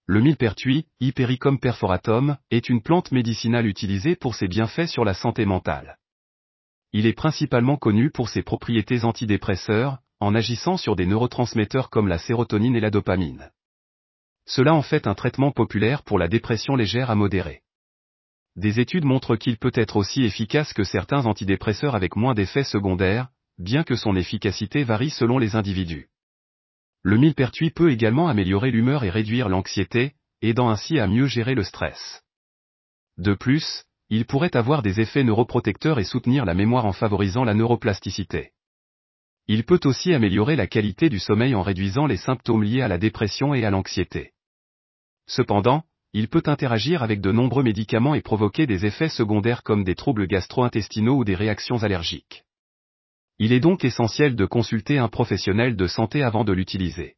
Le millepertuis, Hypericum perforatum, est une plante médicinale utilisée pour ses bienfaits sur la santé mentale. Il est principalement connu pour ses propriétés antidépresseurs, en agissant sur des neurotransmetteurs comme la sérotonine et la dopamine. Cela en fait un traitement populaire pour la dépression légère à modérée. Des études montrent qu'il peut être aussi efficace que certains antidépresseurs avec moins d'effets secondaires, bien que son efficacité varie selon les individus. Le millepertuis peut également améliorer l'humeur et réduire l'anxiété, aidant ainsi à mieux gérer le stress. De plus, il pourrait avoir des effets neuroprotecteurs et soutenir la mémoire en favorisant la neuroplasticité. Il peut aussi améliorer la qualité du sommeil en réduisant les symptômes liés à la dépression et à l'anxiété. Cependant, il peut interagir avec de nombreux médicaments et provoquer des effets secondaires comme des troubles gastro-intestinaux ou des réactions allergiques. Il est donc essentiel de consulter un professionnel de santé avant de l'utiliser.